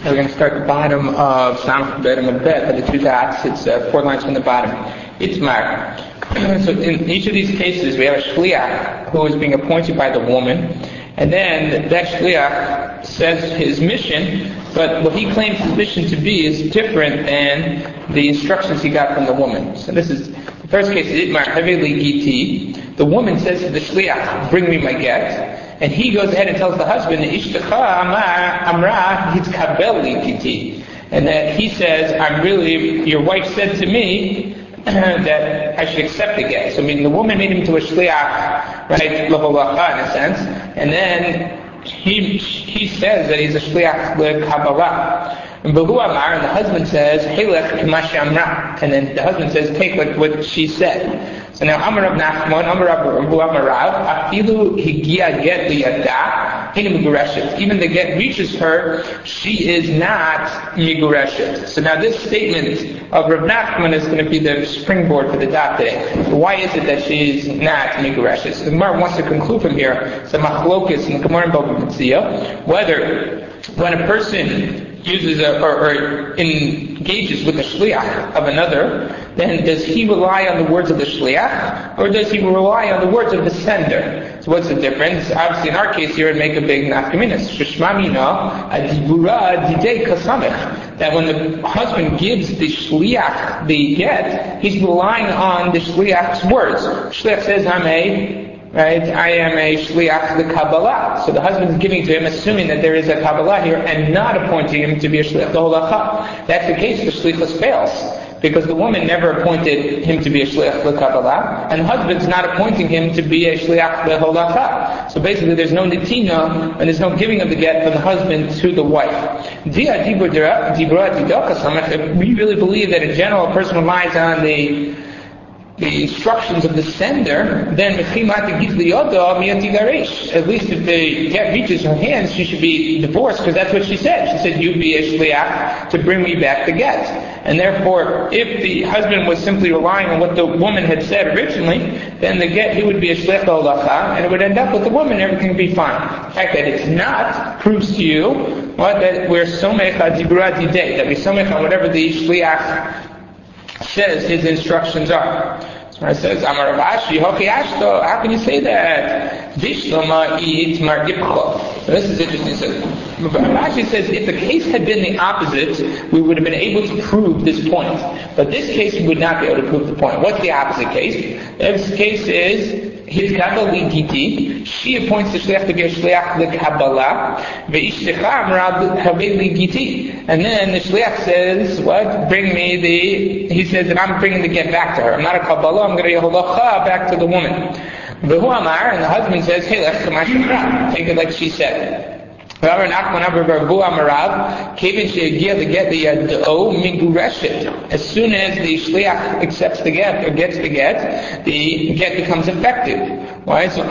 And we're going to start at the bottom of Samach Bet and Bet by the two dots. It's 4 lines from the bottom. Itmar. So in each of these cases, we have a shliach who is being appointed by the woman, and then that shliach says his mission, but what he claims his mission to be is different than the instructions he got from the woman. So this is the first case. Itmar Haveli Giti. The woman says to the shliach, "Bring me my get." And he goes ahead and tells the husband, "Ishtecha amra hitkabel giti," and that he says, your wife said to me that I should accept the get. So meaning the woman made him to a shliach, right, l'holacha in a sense, and then he says that he's a shliach l'kabbalah. And Behu Amar, and the husband says, "Helech k'mashi amra," and then the husband says, "Take like what she said." So now Amar Rav Nachman, Amar Rav Amarav, Afilu higia get liyada, hina migureshet. Even the get reaches her, she is not migureshet. So now this statement of Rav Nachman is going to be the springboard for the dot today. So why is it that she is not migureshet? So the Gemara wants to conclude from here, so machlokes in the Gemara in Bava Metzia, whether when a person uses or engages with the shliach of another, then does he rely on the words of the shliach, or does he rely on the words of the sender? So what's the difference? Obviously, in our case here, it'd make a big nafkaminas. Shishmamina adibura didei kasamech. That when the husband gives the shliach the get, he's relying on the shliach's words. Shliach says, I am a shliach the Kabbalah. So the husband is giving to him, assuming that there is a Kabbalah here, and not appointing him to be a shliach the holacha. That's the case. The shlichus fails because the woman never appointed him to be a shliach the Kabbalah, and the husband's not appointing him to be a shliach the holacha. So basically, there's no nitina and there's no giving of the get from the husband to the wife. If we really believe that in general a person relies on the instructions of the sender, then at least if the get reaches her hands, she should be divorced, because that's what she said. She said, "You be a shliach to bring me back the get." And therefore, if the husband was simply relying on what the woman had said originally, then the get, he would be a shliach holacha, and it would end up with the woman, everything would be fine. The fact that it's not proves to you that we're somech adibura didei, that we somech on whatever the shliach says his instructions are. So it says, Amar Rav Ashi, Hoki Ashto, how can you say that? Dishlama eat margipcho. So this is interesting. So Rav Ashi says, if the case had been the opposite, we would have been able to prove this point. But this case, we would not be able to prove the point. What's the opposite case? This case is, his Kabbalah Giti, she appoints the shliach to be a shliach the Kabbalah, ve'ishtecha amra haveli Giti. And then the shliach says, what? He says that I'm bringing the get back to her. I'm not a Kabbalah, I'm going to holacha back to the woman. Vehu Amar, and the husband says, hey, take it like she said. As soon as the shliach accepts the get or gets the get becomes effective. Right? So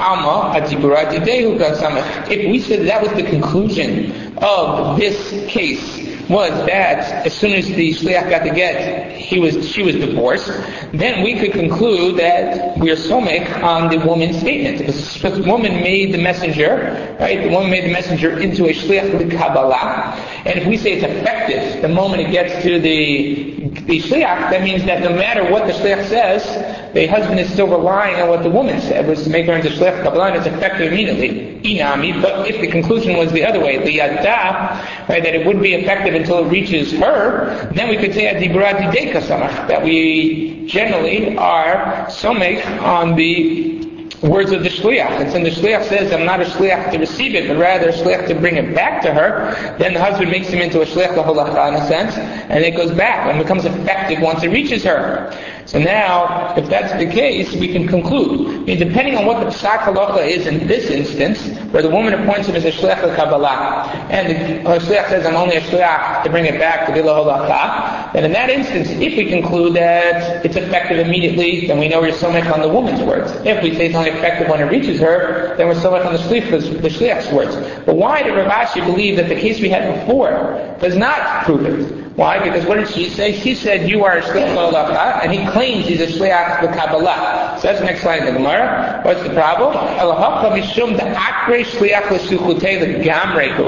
if we said that was the conclusion of this case, was that as soon as the shliach got the get, she was divorced, then we could conclude that we are somech on the woman's statement. Because the woman made the messenger, right? The woman made the messenger into a shliach l'Kabbalah. And if we say it's effective the moment it gets to the shliach, that means that no matter what the shliach says, the husband is still relying on what the woman said, was to make her into shliach Kabbalah, and it's effective immediately. Inami, but if the conclusion was the other way, the yada, right, that it wouldn't be effective until it reaches her, then we could say that we generally are somech on the words of the shliach. And since the shliach says, I'm not a shliach to receive it, but rather a shliach to bring it back to her, then the husband makes him into a shliach holacha in a sense, and it goes back and becomes effective once it reaches her. So now, if that's the case, we can conclude. I mean, depending on what the psak halacha is in this instance, where the woman appoints him as a shliach l'Kabbalah, and the shliach says, I'm only a shliach to bring it back to the holacha, then in that instance, if we conclude that it's effective immediately, then we know we're somech on the woman's words. If we say it's only effective when it reaches her, then we're somech on the shliach's words. But why did Rav Ashi believe that the case we had before does not prove it? Why? Because what did she say? She said, you are a shliach holacha, and he claims he's a shliach l'Kabbalah. So that's the next line in the Gemara. What's the problem? The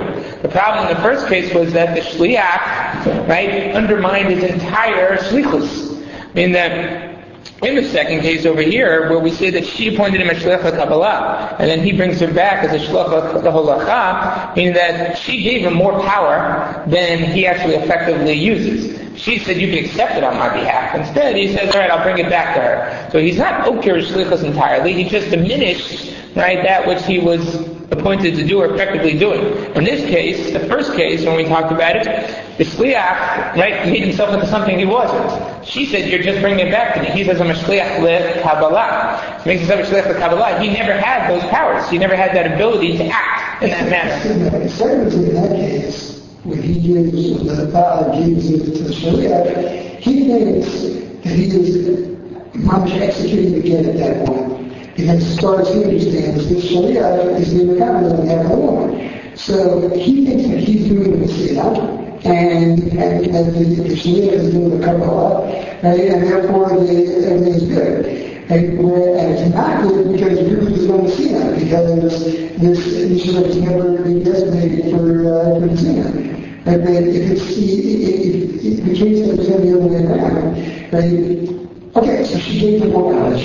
The problem in the first case was that the shliach, right, undermined his entire shlichus. I mean that in the second case over here, where we say that she appointed him as shliach Kabbalah, and then he brings her back as a shliach holacha, meaning that she gave him more power than he actually effectively uses. She said, you can accept it on my behalf. Instead, he says, all right, I'll bring it back to her. So he's not okir shlichus entirely. He just diminished, right, that which he was appointed to do or effectively doing. In this case, the first case, when we talked about it, the shliach, right, made himself into something he wasn't. She said, you're just bringing it back to me. He says, I'm a shliach le-Kabbalah. He makes himself a shliach le-Kabbalah. He never had those powers. He never had that ability to act in that manner. Certainly in that case, when he gives, the father gives it to the shliach, he thinks that he is much executing the get at that point. Because as far as he understands, this shliach is the account of the woman. So he thinks that he's doing the sinah, and the shliach is doing the Kabbalah, right? And therefore everything is good. And it's not good because Ruth is going to sinah, because this shliach has never been designated for the sinah. But if the case that was the other way around, right? Okay, so she gave him more knowledge.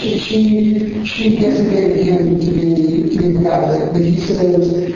She designated him to be the Catholic, but he says,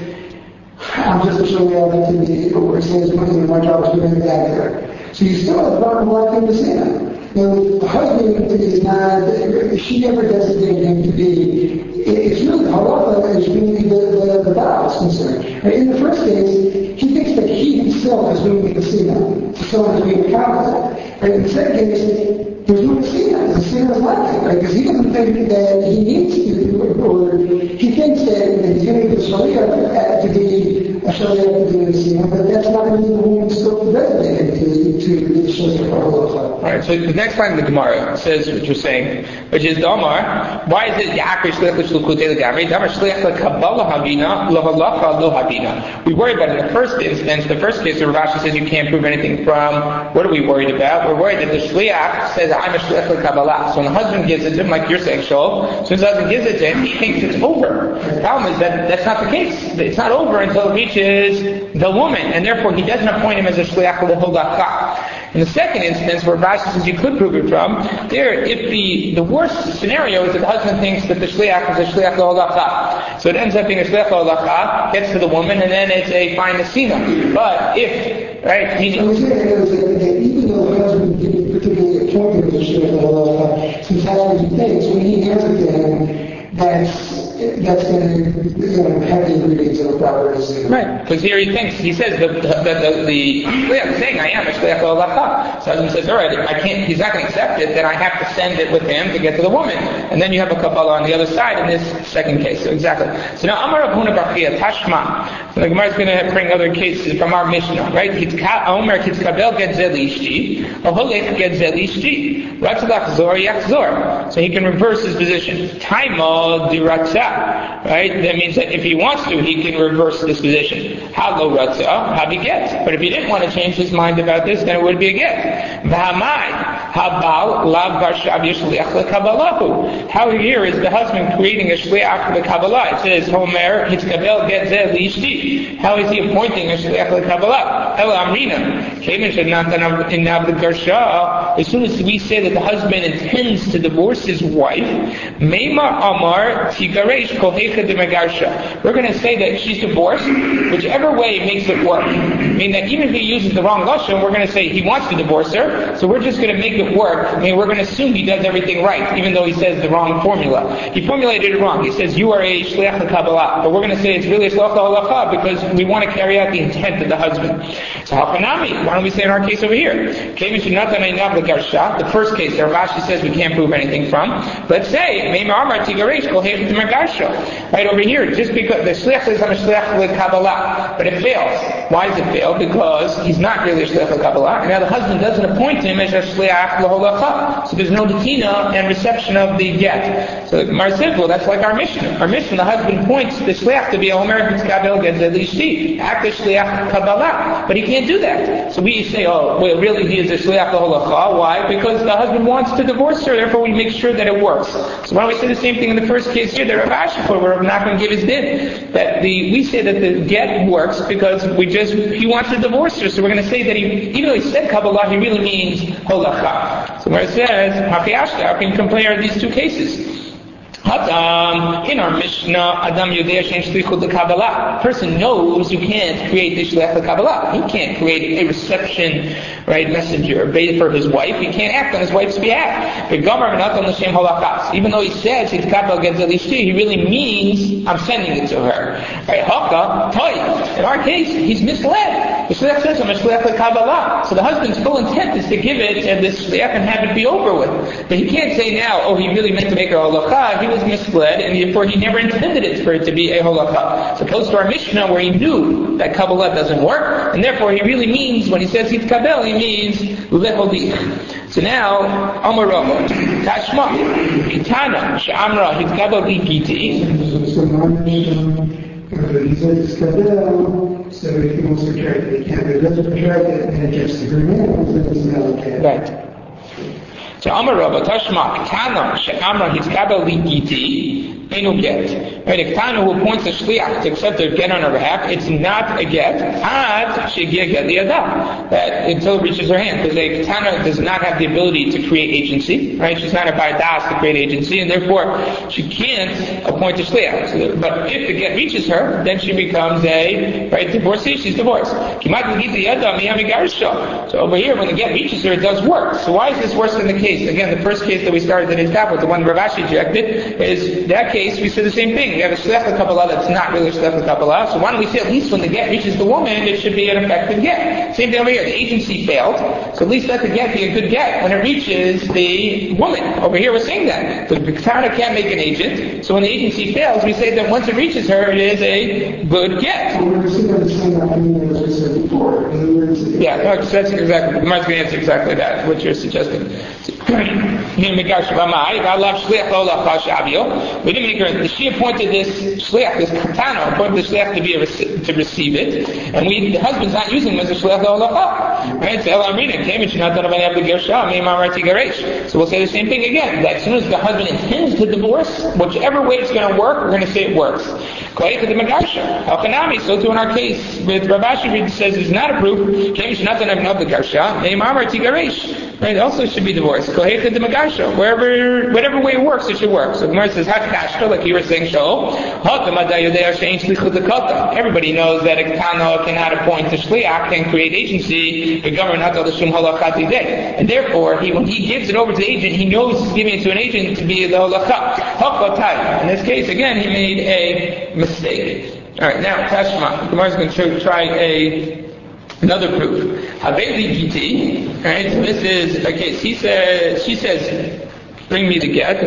I'm just a shliach to be, or says, my job is to bring it back there. So you still have the bottom line thing to say now. Now, the husband is not, she never designated him to be, it's really, halacha is really the Baal's concern. In the first case, he thinks that he himself is doing the sinah, so is being accountable. In the second case, there's no sinah. The sinah is nothing, right? Because he doesn't think that he needs to, or he thinks that he's going to get a shliach to be a shliach to do the sinah, but that's not really the woman's scope of designated to be the shliach for halacha. All right, so the next line of the Gemara says what you're saying, which is Omar. Why is it Ya'akri shliach l'shluchutei l'gavri? Damar shliach l'kabbalah habina l'halacha lo habina. We worry about it in the first instance. The first case, where Rashi says you can't prove anything from. What are we worried about? We're worried that the shliach says I'm a shliach l'kabbalah. So when the husband gives it to him, like you're saying, Shol, so the husband gives it to him, he thinks it's over. The problem is that that's not the case. It's not over until it reaches the woman, and therefore he doesn't appoint him as a shliach l'halacha. In the second instance, where Rashi says you could prove it from, there, if the worst scenario is that the husband thinks that the shliach is a shliach l'halacha, so it ends up being a shliach l'halacha, gets to the woman, and then it's a fine nesina. But if, right, he... So we're saying that even though the husband didn't particularly appoint him as a shliach l'halacha, since that's what he thinks, when he hands it to him, that's going to have the ingredients of a proper nesina. Right, because here he says the shliach is saying I am a shliach l'halacha. So husband says, all right, I can't. He's not going to accept it. Then I have to send it with him to get to the woman, and then you have a Kabbalah on the other side in this second case. So exactly. So now Amar Rav Huna bar Chiya Tashma. So the Gemara is going to bring other cases from our Mishnah, right? Omer kitzkabel get zelishti, oholech get zelishti. Ratzalach zor yachzor. So he can reverse his position. Taimo diratza. Right? That means that if he wants to, he can reverse this position. How lo ratza? How he gets. But if he didn't want to change his mind about this, then it would be a get. V'hamai. Habal lav barshav yishliach lekabbalahu. How here is the husband creating a shliach lekabbalah? It says Homer hitzkabel get zeh lishti. How is he appointing a shliach lekabbalah? El amrina. Kevin should not in the garsha. As soon as we say that the husband intends to divorce his wife, meima amar tigaresh kohecha de megarsha. We're going to say that she's divorced, whichever way makes it work. I mean that even if he uses the wrong lashon, we're going to say he wants to divorce her, so we're just going to make it work. I mean, we're going to assume he does everything right, even though he says the wrong formula. He formulated it wrong. He says you are a shliach l'kabbalah, but we're going to say it's really a shliach l'halacha because we want to carry out the intent of the husband. So halchanami, why don't we say in our case over here? The first case, there Rashi says we can't prove anything from. Let's say right over here, just because the shliach is on a shliach l'kabbalah, but it fails. Why does it fail? Because he's not really a shliach l'kabbalah, and now the husband doesn't appoint him as a shliach l'halacha. So there's no detina and reception of the get. So Mar says, well, that's like our Mishnah. Our Mishnah, the husband points the shliach to be a homer kitzkabel get zeh lishti, act as shliach kabbalah, but he can't do that. So we say, oh, well, really he is a shliach l'halacha. Why? Because the husband wants to divorce her, therefore we make sure that it works. So why don't we say the same thing in the first case here, that Rav Ashi, where we're not going to give his din, that we say that the get works because we just because he wants to divorce her. So we're going to say that even though he said Kabbalah, he really means holacha. So where it says, how can you compare these two cases? In our Mishnah, Adam Yodea Shein Shlichut LeKabbalah. A person knows you can't create the Shliach LeKabbalah. He can't create a reception, right, messenger for his wife. He can't act on his wife's behalf. Even though he says he really means I'm sending it to her. Right? In our case, he's misled. The Shliach says I'm a Shliach LeKabbalah. So the husband's full intent is to give it to this Shliach and have it be over with. But he can't say now, oh, he really meant to make her halacha. He was misled, and therefore he never intended it for it to be a holacha. As opposed to our Mishnah, where he knew that Kabbalah doesn't work, and therefore he really means, when he says hitkabel, he means leholich. So now, Amar Rava, Tashma, Itana, She'amra, hitkabel giti. He says hitkabel, so if he wants to retract it, he can't. If he doesn't retract it, and it gets to the remains, then he's not okay. Right. So Amar Rava Tashma Ketana She'amra Hitkabel Ligiti Enu Get. Right, a Ketana who appoints a shliach to accept a get on her behalf, it's not a get ad she'gia get li'adam, that until it reaches her hand, because a Ketana does not have the ability to create agency. Right, she's not a ba'das to create agency, and therefore she can't appoint a shliach. So, but if the get reaches her, then she becomes a divorcee. She's divorced. So over here, when the get reaches her, it does work. So why is this worse than the case? Again, the first case that we started in Iskapot, the one Rav Ashi rejected, is that case we said the same thing. We have a Shliach LeKabbalah that's not really a Shliach LeKabbalah. So why don't we say at least when the get reaches the woman, it should be an effective get. Same thing over here. The agency failed, so at least let the get be a good get when it reaches the woman. Over here we're saying that. The Ketana can't make an agent, so when the agency fails, we say that once it reaches her, it is a good get. Yeah, no, that's exactly, the Gemara's going to answer exactly that, what you're suggesting. We didn't make her, she appointed this shliach, this katana, appointed this shliach to receive it, and the husband's not using him as a shliach l'olacha. Right? So we'll say the same thing again, that as soon as the husband intends to divorce, whichever way it's going to work, we're going to say it works. So too in our case, with Rav Ashi says it's not a proof, right? Also should be divorced. Whatever way it works, it should work. So the Gemara says, like you were saying, everybody knows that a Ketana cannot appoint a shliach, can create agency, and therefore, when he gives it over to the agent, he knows he's giving it to an agent to be the holacha. In this case, again, he made a mistake. Alright, now, Tashma, the Gemara is going to try another proof. Haveli giti, right? So this is a case. She says, bring me the get.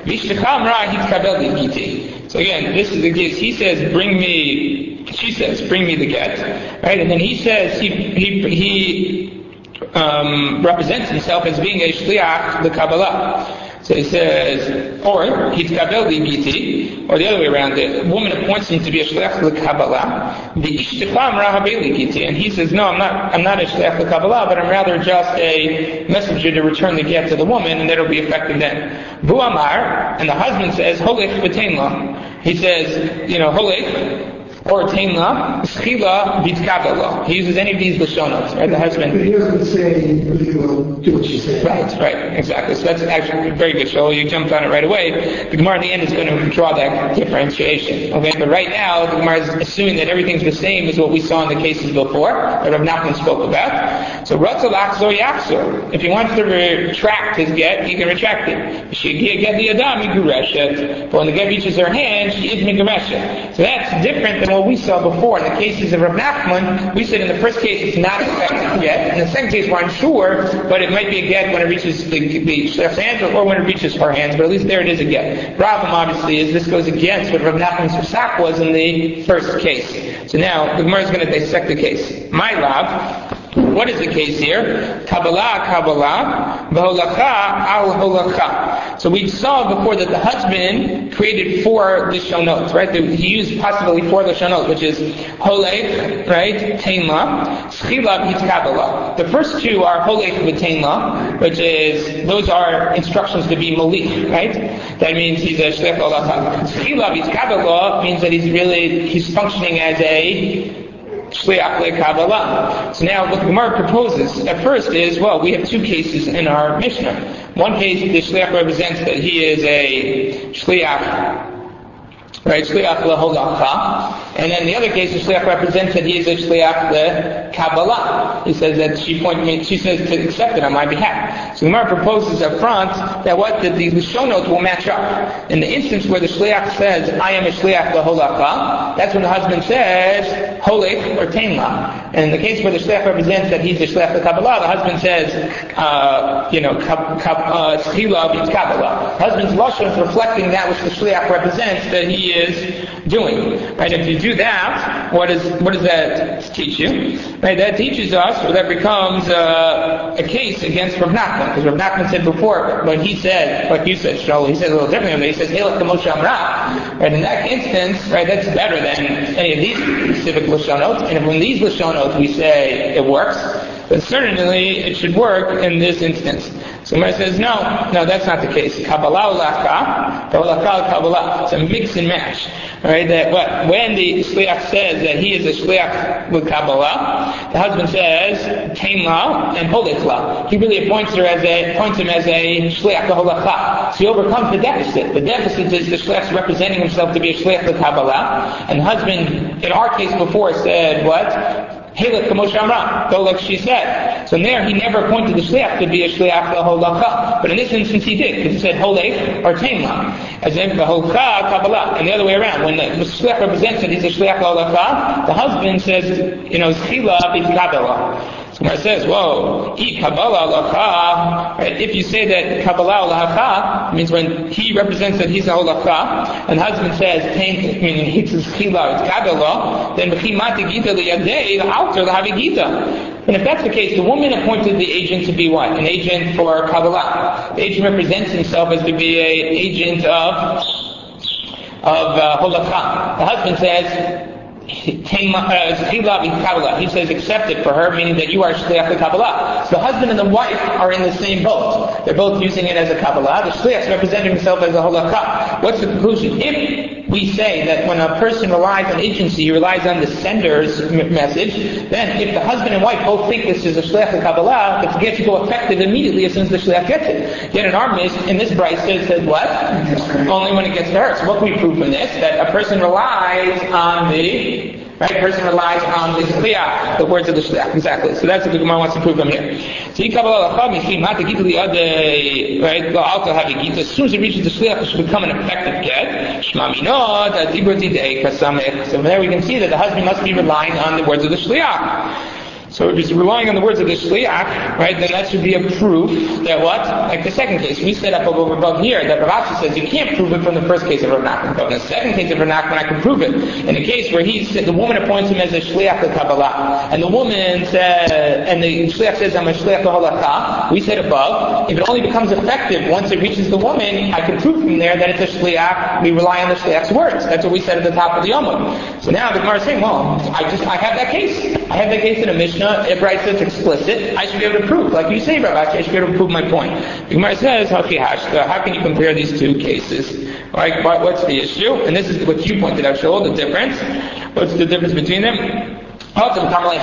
So again, this is the case. She says, bring me the get. Right? And then he says, he represents himself as being a shliach, the Kabbalah. So he says, or hitkabel ligiti, or the other way around, the woman appoints him to be a shliach l'kabbalah, and he says, no, I'm not a shliach l'kabbalah, but I'm rather just a messenger to return the get to the woman, and that'll be effective then. Vu amar, and the husband says, holech v'tein. He says, holech, or Tainla, Schila, Vitkabela. He uses any of these Lashonot, right? The husband. But he doesn't say, do what she said. Right, exactly. So that's actually very good. So you jumped on it right away. The Gemara in the end is going to draw that differentiation. Okay, but right now, the Gemara is assuming that everything's the same as what we saw in the cases before, that Rav Nachman spoke about. So Ratzal Achzor Yachzor. If he wants to retract his get, he can retract it. If she get the Adam, he Gureshet. But when the get reaches her hand, she is Migureshet. So that's different than what we saw before. In the cases of Rav Nachman, we said in the first case it's not effective yet. In the second case we're unsure, but it might be a get when it reaches the shliach's hands or when it reaches her hands, but at least there it is a get. Problem obviously is this goes against what Rav Nachman's Pesach was in the first case. So now the Gemara is going to dissect the case. My love, what is the case here? Kabbalah, v'holacha al holacha. So we saw before that the husband created 4 lishonot, right? He used possibly 4 lishonot, which is holech, right? Tainla, schila, hitkabala. The first 2 are holech v'tainla, which is, those are instructions to be malik, right? That means he's a shlech holacha. Schila, hitkabala means that he's functioning as a shliach leKabbalah. So now what the Gemara proposes at first is, well, we have two cases in our Mishnah. One case, the shliach represents that he is a shliach, right, shliach leholachah, and then the other case, the shliach represents that he is a shliach leKabbalah. He says that she says to accept it on my behalf. So the Gemara proposes up front that the Lashonot will match up. In the instance where the shliach says, I am a shliach leholachah, that's when the husband says, holech or teimla. And in the case where the shliach represents that he's a shliach leKabbalah, the husband says, schila b'Kabbalah. The husband's lashon is reflecting that which the shliach represents that he is doing. Right? If you do that, what does that teach you? Right? That teaches us, or that becomes a case against Rav Nachman, because Rav Nachman said before, when he said, like you said, Shaul, he said a little differently. He says, "Helach Moshe Amra." Right? In that instance, right, that's better than any of these specific lashonot. And when these lashonot we say it works, then certainly it should work in this instance. So Gemara says, no, that's not the case. Kabbalah ulachah, Kabbalah. It's a mix and match. Right? That when the shliach says that he is a shliach with Kabbalah, the husband says teimla and holechla. He really appoints him as a shliach leholachah. So he overcomes the deficit. The deficit is the shliach representing himself to be a shliach with Kabbalah, and the husband, in our case before, said what? Helech Moshe Amra, go like she said. So there he never appointed the shliach to be a shliach leholachah. But in this instance he did, because he said holech or teimla. As in leholachah Kabbalah. And the other way around, when the shliach represents that he's a shliach leholachah, the husband says, schila b'Kabbalah. So Gemara says, whoa, Kabbalah lacha. Right? If you say that Kabbalah lacha means when he represents that he's a holacha, and the husband says, meaning he says chila, it's Kabbalah, then b'chimati gita liyadei l'alter l'havi gita. And if that's the case, the woman appointed the agent to be what? An agent for Kabbalah. The agent represents himself as to be an agent of holacha. The husband says, he says accept it for her, meaning that you are shliach Kabbalah. So the husband and the wife are in the same boat. They're both using it as a Kabbalah. The shliach is representing himself as a holachah. What's the conclusion? If we say that when a person relies on agency, he relies on the sender's message, then if the husband and wife both think this is a shliach Kabbalah, it's going to go effective immediately as soon as the shliach gets it. Yet in this brisa it says what? Only when it gets to her. So what can we prove from this? That a person relies on the person relies on the shliach, the words of the shliach. Exactly. So that's what the Gemara wants to prove from here. So as soon as it reaches the shliach, it should become an effective get. So there we can see that the husband must be relying on the words of the shliach. So if he's relying on the words of the shliach, right, then that should be a proof that what? Like the second case, we set up over above here that Rav Ashi says you can't prove it from the first case of Rav Nachman. But in the second case of Rav Nachman, I can prove it. In the case where he said the woman appoints him as a shliach Kabbalah, and the woman said, and the shliach says I'm a shliach holachah, we said above, if it only becomes effective once it reaches the woman, I can prove from there that it's a shliach. We rely on the shliach's words. That's what we said at the top of the Yomud. So now the Gemara is saying, well, I have that case. I have that case in a Mishnah. If Brisa is explicit, I should be able to prove. Like you say, Rav Ashi, I should be able to prove my point. The Gemara says, how can you compare these two cases? Right? What's the issue? And this is what you pointed out, Shaul, the difference. What's the difference between them? Right?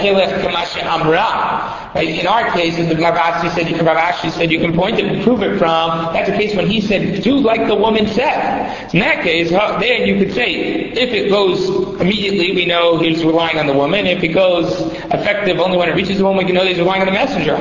In our case, Rav Ashi said you can point it and prove it from, that's a case when he said, do like the woman said. So in that case, then you could say, if it goes immediately, we know he's relying on the woman. If it goes effective only when it reaches the woman, we can know he's relying on the messenger.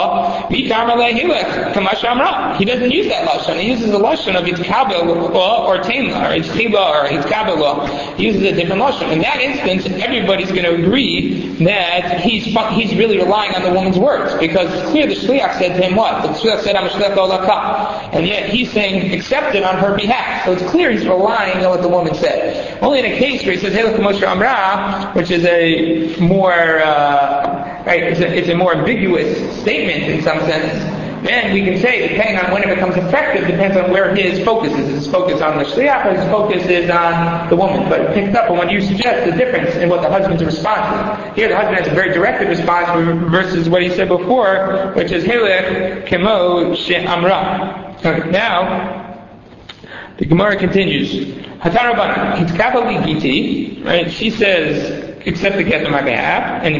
He doesn't use that lashon. He uses the lashon of Kabbalah or Teimla, or Tzchiba or Kabbalah. He uses a different lashon. In that instance, everybody's going to agree that he's really relying on the woman's words, because it's clear the shliach said to him what? The shliach said, I'm a shliach holachah, and yet he's saying accept it on her behalf. So it's clear he's relying on what the woman said. Only in a case where he says Helech Moshe Amra, which is a more it's a more ambiguous statement in some sense. Then we can say, depending on when it becomes effective, depends on where his focus is. Is his focus on the shliach, or his focus is on the woman? But it picked up on what you suggest, the difference in what the husband's response is. Here the husband has a very directed response versus what he said before, which is Helech Kemo She'amra. Now, the Gemara continues. Hatarabana, Hitkabali Giti, right? She says, accept the get on my behalf, and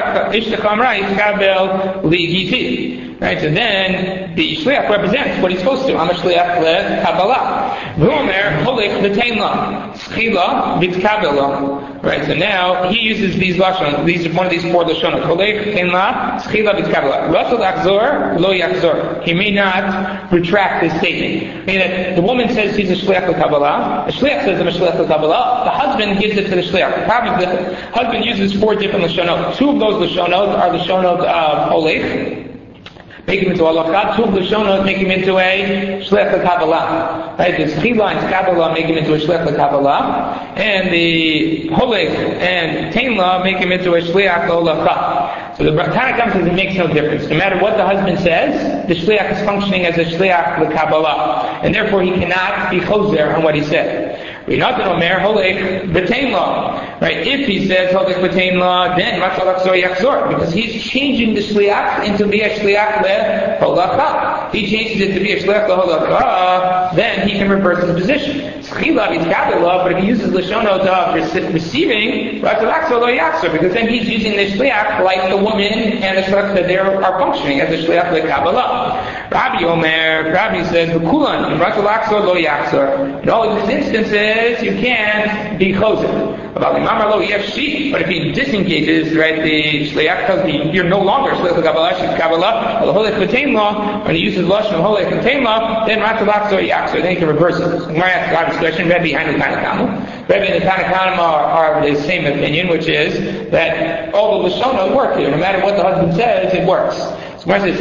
right? So then the shliach represents what he's supposed to. I'm a shliach le-kabbalah. V'omer holech v'tein la, schila v'tkabela. Right? So now he uses these lashon. These are one of these four lashonot. Holech v'tein la, schila v'tkabela. Ratzol achzor lo yachzor. He may not retract his statement. Meaning that the woman says she's a shliach le-kabbalah. The shliach says I'm a shliach le-kabbalah. The husband gives it to the shliach. Probably the husband uses four different lashonot. Two of those lashonot are lashonot of holech, make him into a lachat. Two of the lashonot make him into a shliach l'kabbalah. Right? The schila and kabbalah make him into a shliach l'kabbalah, and the holech and tainla make him into a shliach l'lachat. So the Tanakh says it makes no difference. No matter what the husband says, the shliach is functioning as a shliach l'kabbalah, and therefore he cannot be choser on what he said. Right? If he says holech v'tein la, then ratzol achzor yachzor, because he's changing the shliach into be a shliach le-holacha. He changes it to be a shliach le-holacha, then he can reverse his position. Schila v'tkabela, but if he uses lashonot of receiving, ratzol achzor lo yachzor, because then he's using the shliach like the woman and the shliach that they are functioning as a shliach le-kabbalah. Rabbi says, v'kulan ratzol achzor lo yachzor. In all these instances, you can be choser. But if he disengages, right, the shliach tells me you're no longer shliach l'kabbalah, when he uses lashon of holech v'tein la, then ratzol achzor yachzor, then he can reverse it. So Gemara asks Rabbi's question. Rabbi and the Tanakh and the Tanakh are the same opinion, which is that all the lashonot work here. No matter what the husband says, it works. So Gemara says,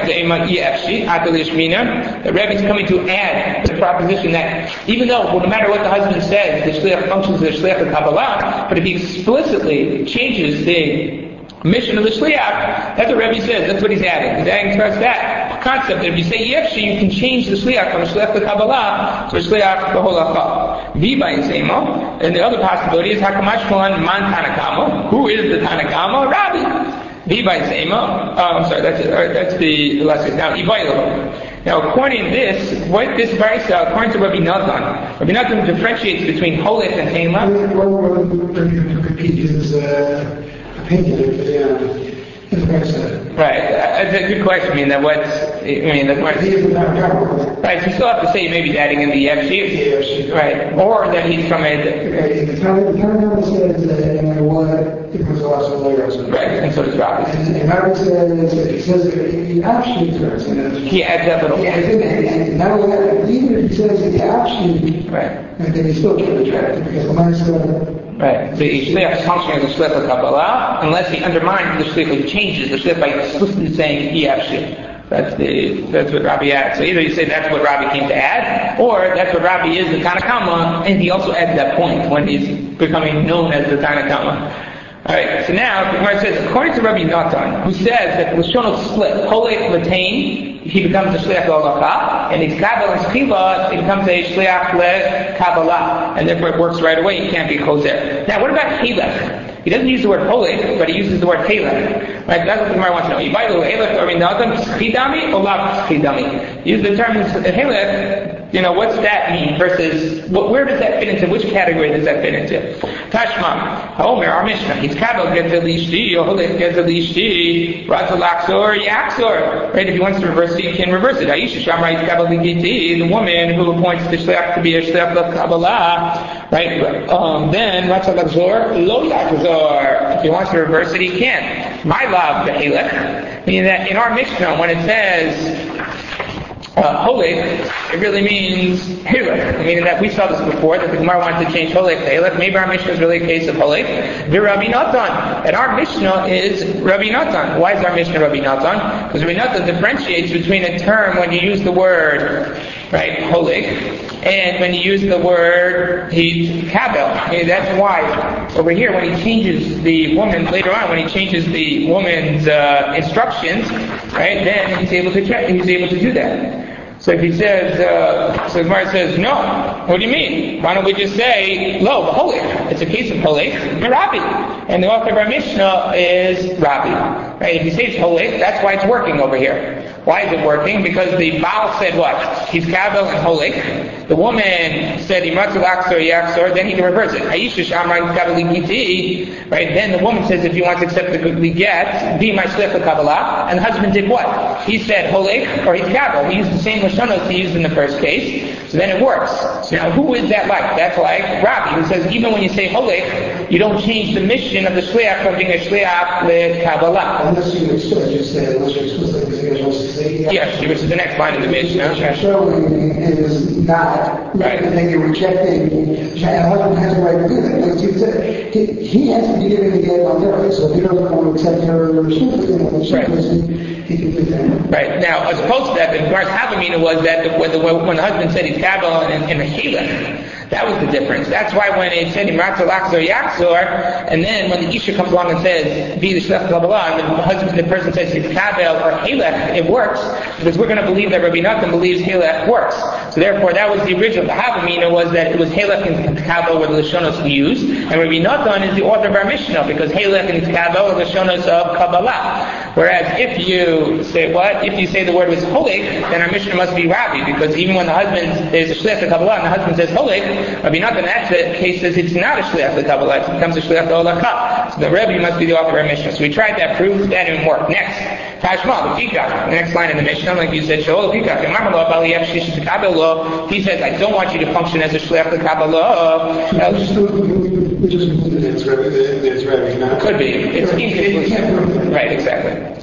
the Rebbe is coming to add the proposition that even though, no matter what the husband says, the shliach functions as a shliach l'kabbalah, but if he explicitly changes the mission of the shliach, that's what Rebbe says. That's what he's adding. He's adding to us that concept that if you say yefshi, you can change the shliach from a shliach l'kabbalah to a shliach l'holacha. And the other possibility is hakamashmalan man tanakama. Who is the tanakama? Rabbi. I'm sorry, that's the lesson. Now, according to this, what this brisa, according to Rabbi Nathan differentiates between holech and tainla. Right, that's a good question. Right, so you still have to say maybe adding in the yefshi, right, or that he's from a. The Tanakh says that no matter what, it was also lawyers. Right, and so does Rabbi. And Rabbi says that he actually turns in. He adds that little. Yeah, and not only that, even if he says he actually, right, then he still can't retract it because the mind's still. Right. So each shliach is functioning as a shliach l'kabbalah unless he undermines the shliach, he changes the shliach by explicitly saying yefshi. That's what Rabbi adds. So either you say that's what Rabbi came to add, or that's what Rabbi is, the Tanakama, and he also adds that point when he's becoming known as the Tanakama. Alright, so now, the Gemara says, according to Rabbi Natan, who says that Lashonot split, holech v'tein, he becomes a shliach l'holacha, and he's kabbalah and schila, he becomes a shliach le-kabbalah, and therefore it works right away, he can't be choser. Now, what about helech? He doesn't use the word holech, but he uses the word helech. Right, that's what the Gemara wants to know. Yibaylu helech or Rabbi schidami or lav schidami. Use the term helech. What's that mean versus where does that fit into? Which category does that fit into? Tashma, Homer, our Mishnah. He's kabel gezel ishti, or holech gezel ishti, ratzol achzor yaxor. Right, if he wants to reverse it, he can reverse it. Aisha shamra is kabel giti, the woman who appoints the shliach to be a shliach l'kabbalah. Right, then ratzol achzor lo yaxor. If he wants to reverse it, he can. My love, the helech, meaning that in our Mishnah, when it says holech, it really means helech. Meaning that we saw this before, that the Gemara wanted to change holech to helech. Maybe our Mishnah is really a case of holech. The Rabbi Natan. And our Mishnah is Rabbi Natan. Why is our Mishnah Rabbi Natan? Because Rabbi Natan differentiates between a term when you use the word, right, holech, and when you use the word kabel. That's why over here when he changes the woman, later on when he changes the woman's instructions, right, then he's able to do that. So if he says, so Gemara says, no, what do you mean? Why don't we just say, lo, the holech? It's a case of holech, Rabbi. And the author of our Mishnah is Rabbi. Right? If he says holech, that's why it's working over here. Why is it working? Because the Baal said what? He's kabel and holik. The woman said Imatzu Aksor Yaksor, then he can reverse it. Aisha Shamar Kabel Giti, right? Then the woman says if you want to accept the get, be my shliach Kabbalah. And the husband did what? He said holik or he's kabel. He used the same lashonos he used in the first case. So then it works. So now who is that like? That's like Rabbi, who says even when you say holik, you don't change the mission of the shliach from being a shliach le Kabbalah. Unless you say, unless you're explicitly yes, which is the next line in the Mishnah. Showing is not, right. And then you're rejecting, and husband has the right to do that. Like you said, he has to be giving the get on their way, so if he doesn't want to accept her he can do that. Right. Now, as opposed to that, the Gemara's Havamina was that when the husband said he's kabel in the Chilek, that was the difference. That's why when it said Imatzu Aksor Yaksor, and then when the Isha comes along and says, be the Shlech Kabbalah, and the person says it's Kabel or Halech, it works, because we're going to believe that Rabbi Nathan believes Halech works. So therefore, that was the original. The Havamina was that it was Halech and Kabel were the Lashonos we used, and Rabbi Nathan is the author of our Mishnah, because Halech and Kabel are the Lashonos of Kabbalah. Whereas if you say what? If you say the word was Holik, then our Mishnah must be Rabbi, because even when the husband is a Shlech Kabbalah and the husband says Holik, Rabbi Nathan, in that case, says it's not a shliach l'Kabbalah, it becomes a shliach l'Holakha. So the Rebbe must be the author of our Mishnah. So we tried that proof, that didn't work. Next, Tashma, the Pikach, the next line in the Mishnah, like you said, Shaol Pikach, he says, I don't want you to function as a shliach l'Kabbalah. Could be. It's inconclusive. Right, exactly.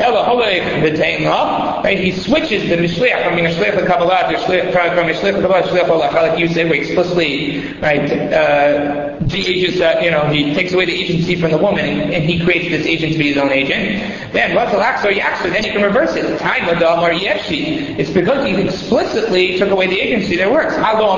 Right? He switches the Mishliach from being a Shliach l'Kabbalah to from a Shliach l'Kabbalah to Shliach l'Holakha, like you said, where explicitly, right, de-ages, he takes away the agency from the woman and he creates this agent to be his own agent. Then, then he can reverse it. It's because he explicitly took away the agency that works.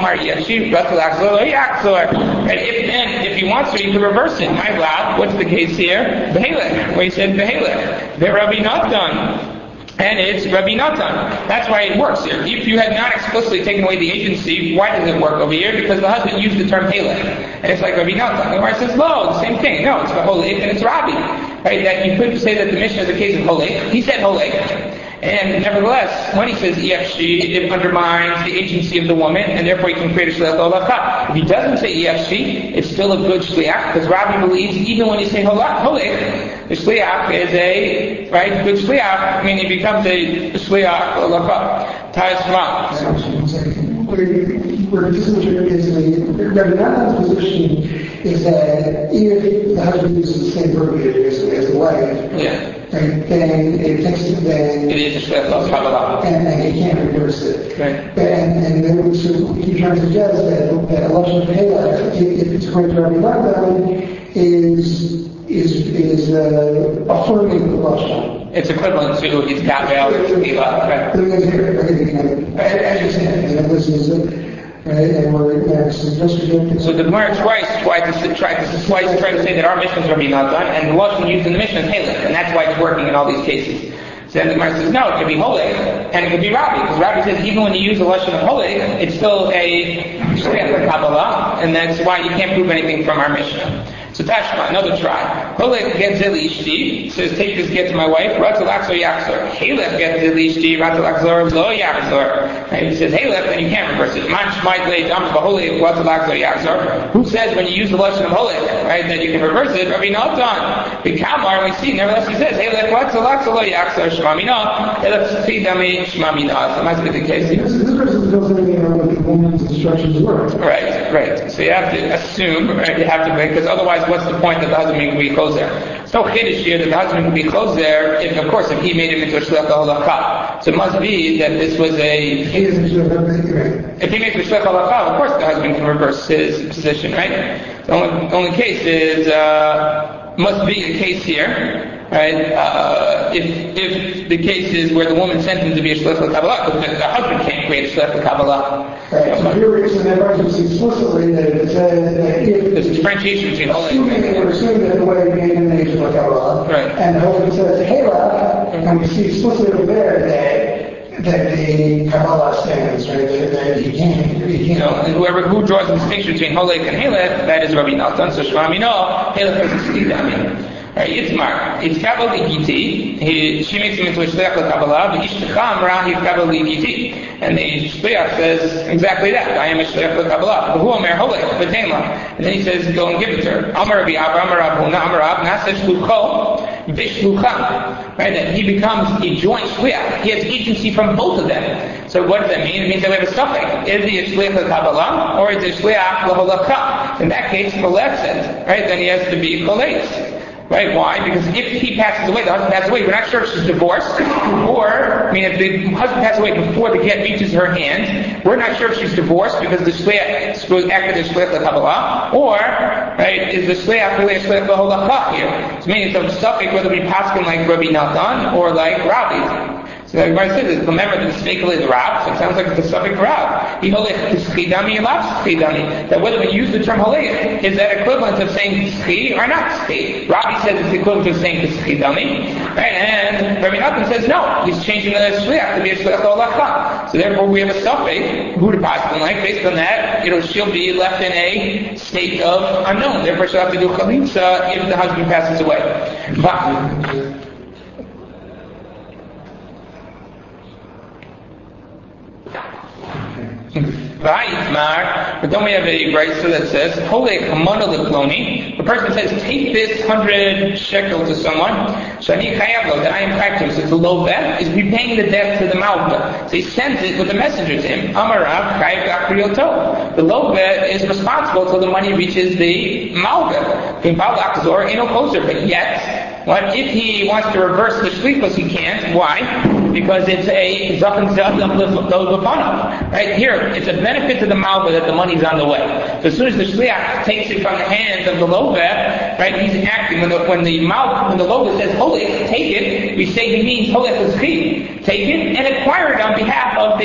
If he wants to, he can reverse it. What's the case here? Behelech, where he said Behelech. They're Rabbi Nathan. And it's Rabbi Nathan. That's why it works here. If you had not explicitly taken away the agency, why does it work over here? Because the husband used the term Halech. And it's like Rabbi Nathan. The Gemara says, no, the same thing. No, it's the Holech and it's Rabbi. Right? That you couldn't say that the Mishnah is a case of Holech. He said Holech. And nevertheless, when he says EFG, it undermines the agency of the woman, and therefore he can create a shliach l'Holakha. If he doesn't say EFG, it's still a good shliach, because Rabbi believes even when you say holech, the shliach is a good shliach, meaning he becomes a shliach l'Holakha. Where this is Rabbi Nathan's position is that if the husband uses the same verbiage as the wife, then it takes it is a shliach l'Holakha, and he can't reverse it. Right. And then he trying to suggest that a lashon of halach, if it's according to Rabbi Nathan, is affirming the lashon. It's equivalent to his kabel, right? As you said, this is and we're so the Gemara tried to say that our Mishnah is Rabbi Nathan, and the lashon used in the Mishnah is Halech, and that's why it's working in all these cases. So then the Gemara says, no, it could be Holech, and it could be Rabbi, because Rabbi says even when you use the lashon of Holech, it's still a shliach l'Kabbalah, and that's why you can't prove anything from our Mishnah. So Tashma, another try. Holech get zeli ishti, says take this get to my wife. Ratzal aksor yaksor. Halech get zeli ishti. Ratzal aksor lo yaksor. And he says Halech, then you can't reverse it. Man shmait le dam b'holech ratzal aksor yaksor. Who says when you use the lashon of Holech, right, that you can reverse it? Rabbi Nathan. B'kamar we see. Nevertheless, he says Halech ratzal aksor lo yaksor shmamina. Halech tzidami shmamina. So that must be the case. This person doesn't even know what the woman's instructions were. Right. So you have to assume, right? You have to make, because otherwise, what's the point that the husband can be closed there? It's no chiddush here that the husband can be closed there if he made him into a shliach l'Holakha. So it must be that this was if he makes a shliach l'Holakha, of course the husband can reverse his position, right? The only case is, must be the case here. Right? If the case is where the woman sent him to be a shliach l'Kabbalah, because the husband can't create a shliach l'Kabbalah. Right. So here we're saying that argument explicitly that it says that if there's differentiation between we're assuming that the way we made him a shliach l'Kabbalah, right, and the husband says Halach, and we see explicitly over there that the Kabbalah stands, right? That he can't. And who draws the distinction between Holech and Halech, that is Rabbi Nathan. So Shmamino, Halech is a Tzidami. Right, Yitzmar, Yitzkabel Ligiti, she makes him into a Shliach L'Kabbalah, V'Ishticham Ra Yitzkabel Ligiti. And the Shliach says exactly that, I am a Shliach L'Kabbalah. V'hu Omer Holech, V'Teimla. And then he says, go and give it to her. Amar Rabbi Abba, Amar Rav Huna, Amar Rav, Nasa Shlucho, V'Shlucha. Right, that he becomes a joint Shliach. He has agency from both of them. So what does that mean? It means that we have a suffix. Is he a Shliach L'Kabbalah, or is he a Shliach L'Holacha? In that case, Cholech says, right, then he has to be Cholech. Right? Why? Because if he passes away, the husband passes away, we're not sure if she's divorced, or, if the husband passes away before the get reaches her hand, we're not sure if she's divorced because the shliach acted as shliach l'Kabbalah, or, right, is the shliach really a shliach l'Holacha here? So meaning it's a suffix whether we pass him like Rabbi Nathan or like Rabbi. So the Gemara says, remember the mistake is Rav, so it sounds like it's a suffix Rav. That whether we use the term holech, is that equivalent of saying tzchi or not tzchi? Rabbi says it's equivalent of saying tzchidami, right? And Rabbi Nathan says no, he's changing the shliach to be a shliach l'Holacha. So therefore we have a suffix, who to pass like, based on that, she'll be left in a state of unknown. Therefore she'll have to do chalitza if the husband passes away. But, but then we have a brayso that says, the person says, take this 100 shekel to someone, shani chayavlo, that I am chayav. So it's a loveh, is repaying the debt to the malveh. So he sends it with the messenger to him. Amarav chayav gachriyoto. The loveh is responsible till the money reaches the malveh. But yet, what if he wants to reverse the shlichus, he can't. Why? Because it's a zachim zachim, right here. It's a benefit to the malveh that the money's on the way. So as soon as the shliach takes it from the hands of the loveh, right, he's acting. When the loveh says holech, take it, we say he means holech is chi. Take it and acquire it on behalf of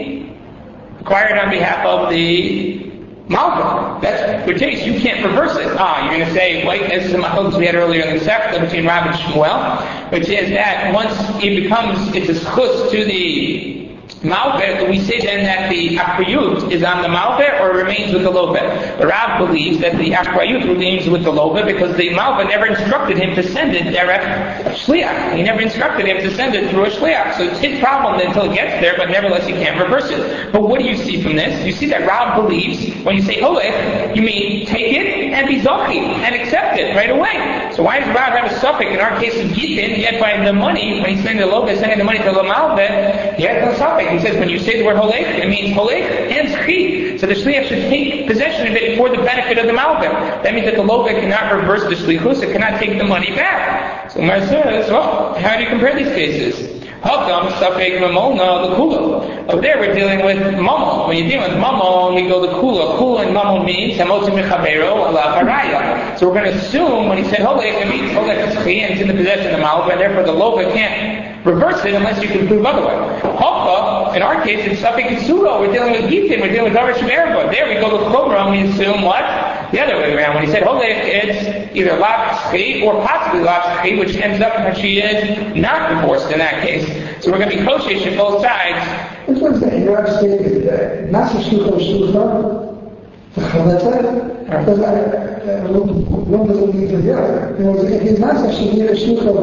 the malveh. That's your taste. You can't reverse it. You're going to say, like, as the machlokes we had earlier in the Sefta between Rav and Shmuel, which is that once it's a schus to the malveh, we say then that the akriyut is on the malveh or remains with the loveh. But Rav believes that the akriyut remains with the loveh because the malveh never instructed him to send it direct shliach. He never instructed him to send it through a shliach. So it's his problem until it gets there, but nevertheless he can't reverse it. But what do you see from this? You see that Rav believes when you say holech, you mean take it and be zochi and accept it right away. So why does Rav have a suffix? In our case of Gittin, yet by the money, when he's sending the loveh, sending the money to the malveh, he has no suffix. He says when you say the word holech, it means holech and tzchi. So the shliach should take possession of it for the benefit of the malveh. That means that the loveh cannot reverse the shlichus, it cannot take the money back. So Mar says, well, how do you compare these cases? Hakam safek mamona the kula. Over there we're dealing with mamon. When you're dealing with mamon, we go the kula. Kula and mamon means hamotzim mechavero ala haraya. So we're going to assume when he said holech, it means holech tzchi and it's in the possession of the malveh, and therefore the loveh can't reverse it unless you can prove otherwise. Haka, in our case, it's safek itsuro. We're dealing with Gittin, we're dealing with Darash Merva. There we go with Chumrah, we assume what? The other way around. When he said holech, it's either lav tzchi or possibly lav tzchi, which ends up when she is not divorced in that case. So we're going to be kosher on both sides. Which one's the Iraq statement? Not shlucha, the chalata, because one doesn't need to hear it. If it's not actually a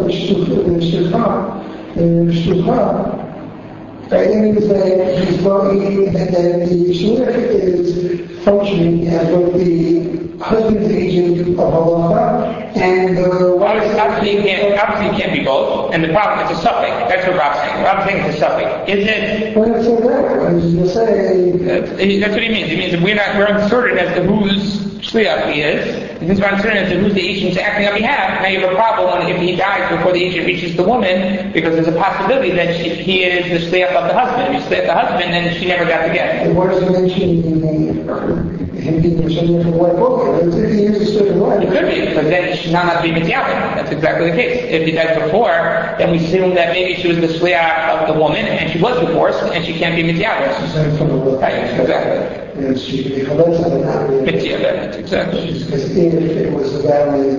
shlucha, right? It means that the shlucha is functioning as both the husband's agent of halacha and the wife's. Obviously it can't be both, and the problem is a suffix. That's what Rob's saying. Rob's saying it's a suffix. Is it? Well, it's I was going to say. That's what he means. He means that we're uncertain as to whose shliach he is. Since we're uncertain as to who's the agent acting on behalf, now you have a problem if he dies before the agent reaches the woman, because there's a possibility that he is the shliach of the husband. If he's the husband, then she never got the get. And what does it mention in him being the shliach of the wife? If he is the shliach of the wife. It could be, because then she's not be mitzvah. That's exactly the case. If he died before, then we assume that maybe she was the shliach of the woman, and she was divorced, and she can't be mitzvah. Right, exactly. And she could be chalata, but not really. Mitzvah, exactly. Because if it was valid,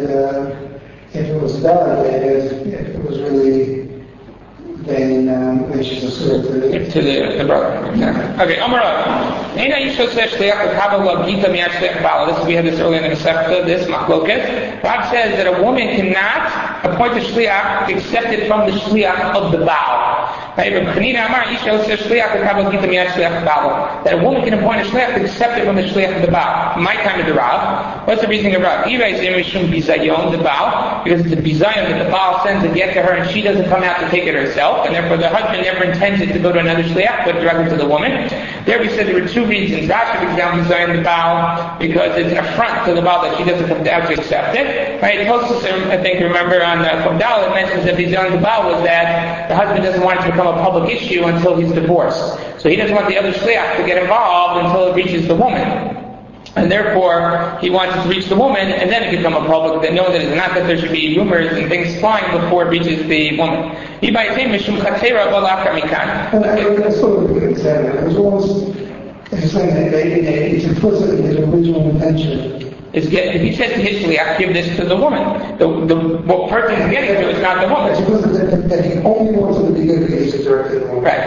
if it was really, then she's a sort of to the brother. Exactly. Okay, Amara. This we had this earlier in the Sefta, this machloket. Rav says that a woman cannot appoint a shliach, accept it from the shliach of the Baal. Right? That a woman can appoint a shliach to accept it from the shliach of the Baal. My time of the Rav. What's the reasoning of Rav? Because it's a bizayon that the Baal sends a get to her and she doesn't come out to take it herself, and therefore the husband never intends it to go to another shliach, but directly to the woman. There we said there were two reasons. Rashi brings down bizayon the Baal because it's an affront to the Baal that she doesn't come out to accept it. Right? Tosfos, I think, remember on Kavdal, it mentions that bizayon the Baal was that the husband doesn't want it to become a public issue until he's divorced. So he doesn't want the other shliach to get involved until it reaches the woman. And therefore, he wants it to reach the woman, and then it can become a public. That know that it's not that there should be rumors and things flying before it reaches the woman. That's sort of a good example. It was almost saying that it's implicit in his original intention. If he says to his shliach, give this to the woman, what person is getting to is not the woman. It's implicit that he only wants it to be given directly to the woman. Right.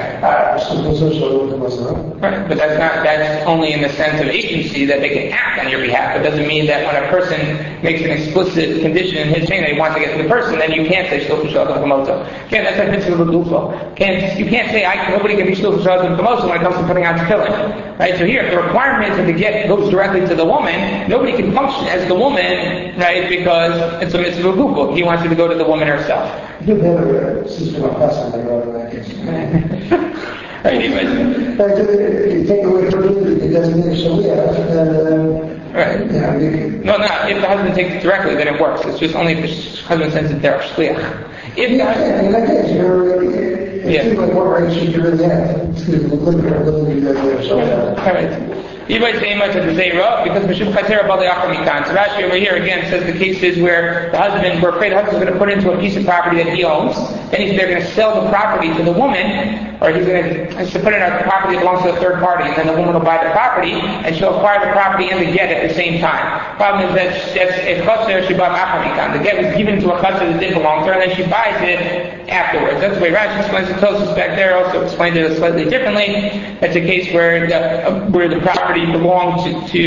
Right. But that's only in the sense of agency that they can act on your behalf. It doesn't mean that when a person makes an explicit condition in his chain that he wants to get to the person, then you can't say shluch v'shalach l'kamoto. Again, that's like mitzvah l'gufo. You can't say nobody can be shluch v'shalach l'kamoto when it comes to putting on tefillin. Right? So here, if the requirement is that the get goes directly to the woman, nobody can function as the woman, right? Because it's a mitzvah l'gufo. He wants you to go to the woman herself. You have a system of custom that in that case. Right, anyways. If you take away her it doesn't mean so right. Yeah, No, if the husband takes it directly, then it works. It's just only if the husband sends it there, shliach. If the husband... in that case, it seems like what right should you really have to limit her ability to show that. All right. Because Mishum Chatera Baleachar Mikan. So Rashi over here again says the cases where we're afraid the husband's going to put into a piece of property that he owns, then they're going to sell the property to the woman, or he's going to put it on the property that belongs to a third party, and then the woman will buy the property, and she'll acquire the property and the get at the same time. Problem is that that's a chaser she bought Machar Mikan. The get was given to a chaser that didn't belong to her, and then she buys it afterwards. That's the way Rashi explains it. Tosfos back there also explained it slightly differently. That's a case where the property belonged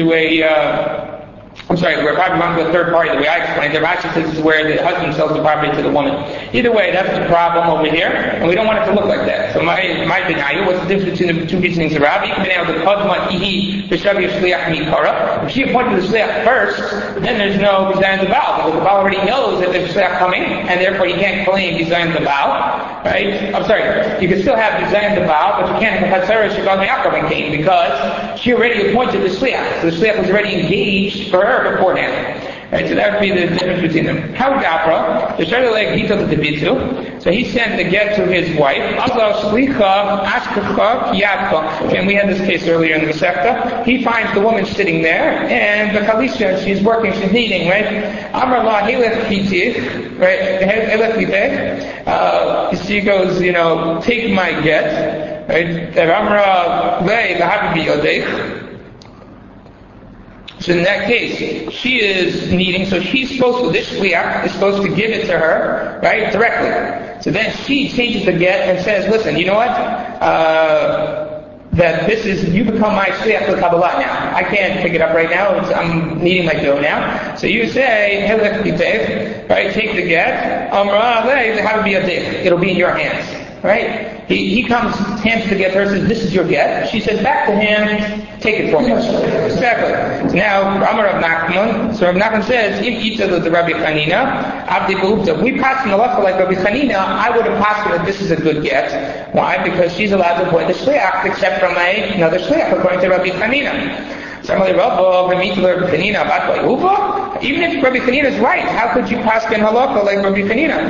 where property belongs to a third party, the way I explained it. Rashi says this is where the husband sells the property to the woman. Either way, that's the problem over here, and we don't want it to look like that. So my denial, what's the difference between the two reasonings of Rabbi? If she appointed the shliach first, then there's no bizayon the Baal, because the Baal already knows that there's a shliach coming, and therefore you can't claim bizayon the Baal, right? I'm sorry, you can still have bizayon the Baal, but you can't have chatzara shebal me'akar came, because she already appointed the shliach, so the shliach was already engaged for her beforehand. Right, so that would be the difference between them. How Gafra, the Shadaleg Gita to Debitu, so he sent the get to his wife, and we had this case earlier in the Masechta. He finds the woman sitting there, and the Kalisha, she's working, she's kneading, right? Amar la hilech kitich, right? She goes, take my get, right? Amra lei lahabi biyodech. So in that case, she is needing, so she's this shliach is supposed to give it to her, right, directly. So then she changes the get and says, listen, you know what? That you become my shliach for Kabbalah now. I can't pick it up right now. I'm needing my dough now. So you say, right, take the get. It'll be in your hands. Right? He comes, hands the get to her, says, this is your get. She says back to him, take it from me. Exactly. So now, Amar Rav Nachman, so Rav Nachman says, if Yitza the Rabbi Chanina, Abdi Be'upta, we pass in the law like Rabbi Chanina, I would have passed that this is a good get. Why? Because she's allowed to appoint the shliach, except from another shliach, according to Rabbi Chanina. Even if Rabbi Chanina is right, how could you pass in halakha like Rabbi Chanina?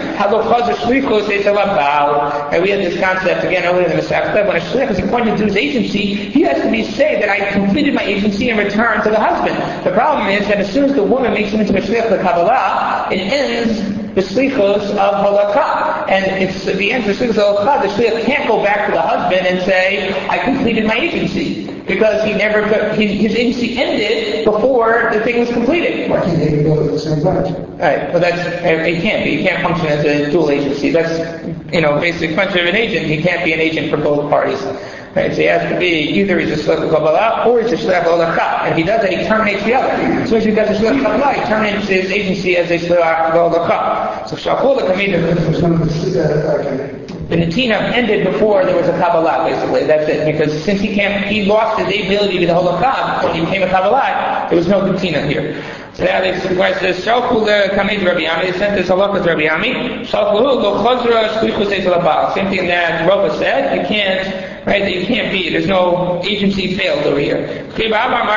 And we had this concept again earlier in the Masechta. When a shliach is appointed to his agency, he has to say that I completed my agency and returned to the husband. The problem is that as soon as the woman makes him into a shliach to Kabbalah, it ends the shlichos of halakha. And it's the end of the shlichos of halakha. The shliach can't go back to the husband and say, I completed my agency. Because his agency ended before the thing was completed. Why can't they go to the same branch? Right, well it can't be. You can't function as a dual agency. That's, basic function of an agent. He can't be an agent for both parties. Right? So he has to be, either he's a shliach Kabbalah or he's a shliach Holacha. And if he does that, he terminates the other. As soon as he does a shliach Kabbalah, he terminates his agency as a shliach Holacha. So Shalchula Kamid. The Netina ended before there was a Kabbalah, basically. That's it. Because since he lost his ability to be the Holacha when he became a Kabbalah, there was no Netina here. So now they says, Shalchu Kamid Rabbi Ami, they sent this halakha to Rabbi Ami. Shalchu lo chazra shlichus ezel habal. Same thing that Rava said, you can't, right, that you can't be, there's no agency failed over here. Let me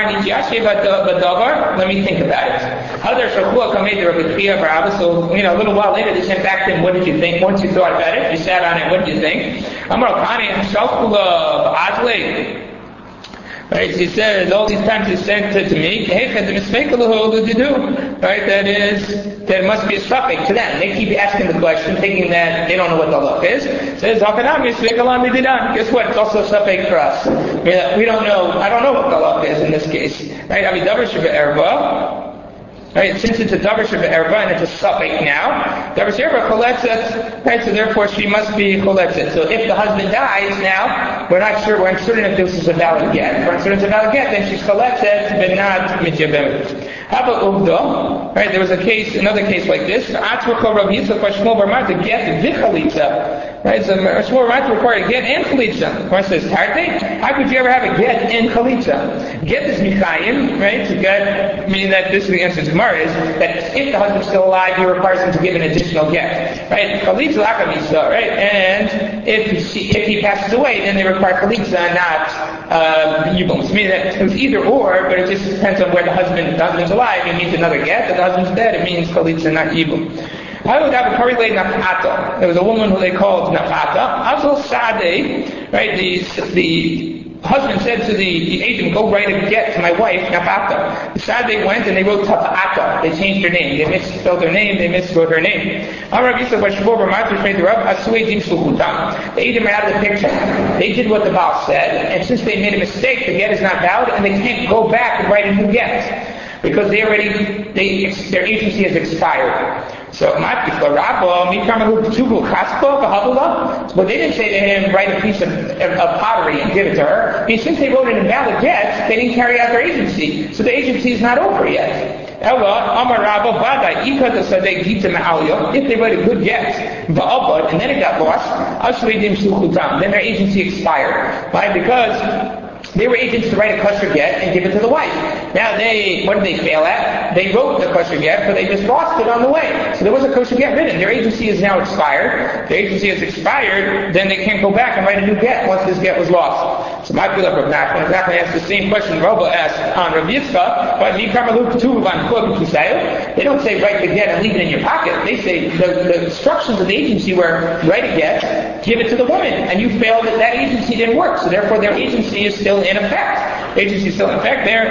think about it. So, a little while later they sent back to him, what did you think? Once you thought about it, you sat on it, what did you think? Right, so he said, all these times he sent it to me, right, that it must be a suffix to them. They keep asking the question, thinking that they don't know what the halakha is. It says, guess what? It's also a suffix for us. We don't know, I don't know what the halakha is in this case. Right, right, since it's a davar shebe'erva and it's a suffix now, davar shebe'erva choletzet, right, so therefore she must be choletzet. So if the husband dies now, we're uncertain if this is a valid get. If we're uncertain it's a valid get, then she's choletzet, but not mityabemet. How about Ugdo? Right, there was another case like this. Atzvachol Rav Yitzchak by Shmuel Bar Marta get v'chalitza. Right, so Shmuel Bar Marta required a get and chalitza. The Gemara says, Tarte, how could you ever have a get and chalitza? Get is michayim, right? To get, meaning that this is the answer to Gemara is that if the husband's still alive, he requires him to give an additional get. Right? Chalitza lakamisa, right? And if he passes away, then they require chalitza, not yibum. Meaning that it was either or, but it just depends on where the husband's alive, it means another get. If the husband's dead, it means chalitza, not yibum. I would have a correlate nafata. There was a woman who they called nafata. Also Sadeh, right? The husband said to the agent, go write a get to my wife, nafata. The Sadeh went and they wrote tafa'ata. They changed her name. They misspelled her name. They miswrote her name. The agent ran out of the picture. They did what the boss said, and since they made a mistake, the get is not valid, and they can't go back and write a new get. Because their agency has expired. So but they didn't say to him, write a piece of pottery and give it to her. I mean, since they wrote an invalid get, they didn't carry out their agency. So the agency is not over yet. If they wrote a good get, and then it got lost, then their agency expired. Why? Because they were agents to write a kosher get and give it to the wife. Now what did they fail at? They wrote the kosher get, but they just lost it on the way. So there was a kosher get written. Their agency is now expired. Their agency has expired, then they can't go back and write a new get once this get was lost. So my Rav Nachman asked the same question Rabba asked on Rav Yitzchak, but they don't say write the get and leave it in your pocket. They say the instructions of the agency were write a get, give it to the woman, and you failed that agency didn't work. So therefore their agency is still in effect. Agency is still in effect there.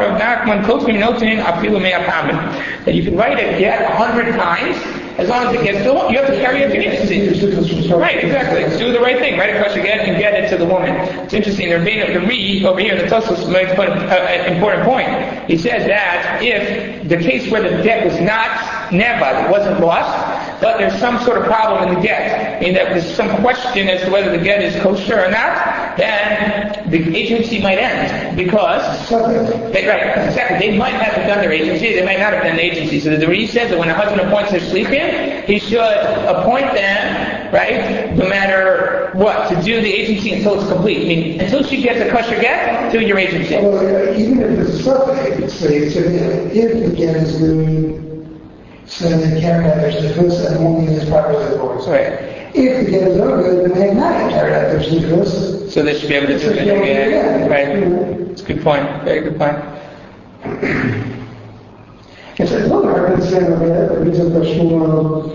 That you can write it get 100 times, as long as it gets to the woman. You have to carry out your agency. Right, exactly. Do the right thing. Write a kosher get and get it to the woman. It's interesting. The Rebbe over here in the Tosfos makes an important point. He says that if the case where the get was not nevad, it wasn't lost, but there's some sort of problem in the get, meaning that there's some question as to whether the get is kosher or not, then the agency might end because they might have done their agency, they might not have done the agency. So the Rebbe says that when a husband appoints their shlichim, he should appoint them, right, no matter what, to do the agency until it's complete. I mean, until she gets a kosher get, do your agency. Well, even if it's a suffix, if the get is good, so they carry out their shlichus and only is properly divorced. Right. If the get is no good, then they have not carried out their shlichus. So they should be able to do it again. Right. It's a good point. Very good point. It's another argument saying that the reason for Shmuel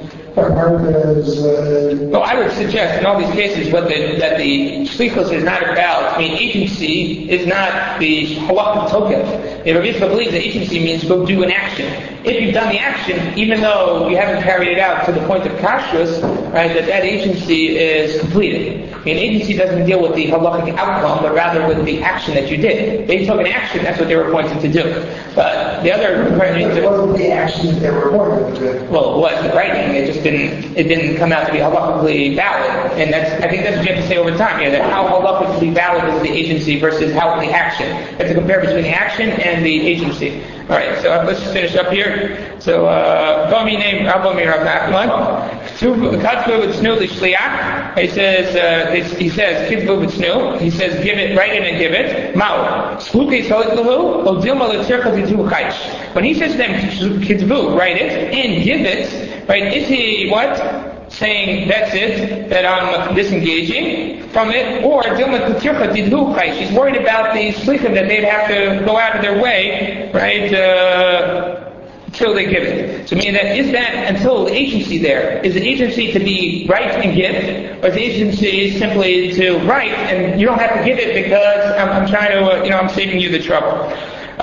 Well, I would suggest in all these cases that the shlichus is not about, agency is not the halakha tokef. If Rav Yitzchak believes that agency means go do an action. if you've done the action, even though you haven't carried it out to the point of kashrus, right, that agency is completed. An agency doesn't deal with the halachic outcome, but rather with the action that you did. They took an action, that's what they were appointed to do. But the other... It wasn't the action that they were appointed to do. Well, it was the writing, it didn't come out to be halachically valid. And I think that's what you have to say over time here, that how halachically valid is the agency versus how the action. You have to compare between the action and the agency. Alright, so let's just finish up here. So, Gomi named Rabbi Rav Nachman. Katvu v'tznu l'shliach. He says, Kitvu v'tznu. He says, give it, write it and give it. Ma'u. Skukei solit lahu, o dilma l'tzircha titu chaysh. When he says to them, Kitvu, write it, and give it, right, is he what? Saying, that's it, that I'm disengaging from it, or Dilma Kutircha Didhu Chaysh. She's worried about the shlichim that they'd have to go out of their way, right, till they give it. So meaning that, is that until the agency there? Is the agency to be write and give, or is the agency simply to write and you don't have to give it because I'm trying to, I'm saving you the trouble?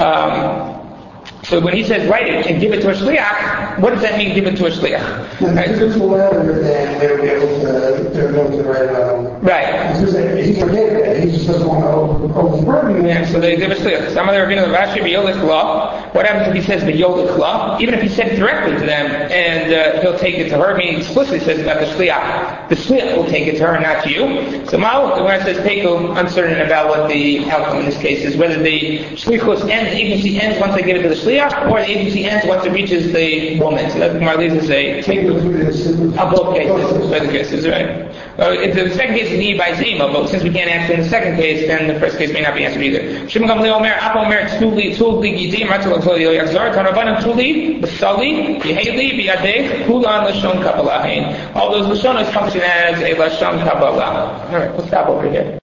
So when he says write it and give it to a shliach, what does that mean, give it to a shliach? Right. If it's a letter, then they're able to write it out. Right. He forgave it. He just doesn't want to overburden it. Yeah, so they give a shliach. Some of the Ravina Rashi b'yolich la. What happens if he says b'yolich la? Even if he said it directly to them, and he'll take it to her, meaning explicitly says about the shliach will take it to her, not to you. So Ma'u, when it says Peku, uncertain about what the outcome in this case is, whether the shlichus ends, the agency ends once they give it to the shliach, or the agency ends once it reaches the woman. So that's what leads us to say, both cases, right? If the second case is need by zima, but since we can't answer in the second case, then the first case may not be answered either. Shimon Gamliel Omer, Apo Omer, Tzuli Gidim, Ratzal Tzuli Yachzor, Tanabanan Tuli, B'Sali, B'Heli, B'Yadech, Hulan Lashon Kabbalah. All those Lashonas function as a Lashon Kabbalah. Alright, we'll stop over here.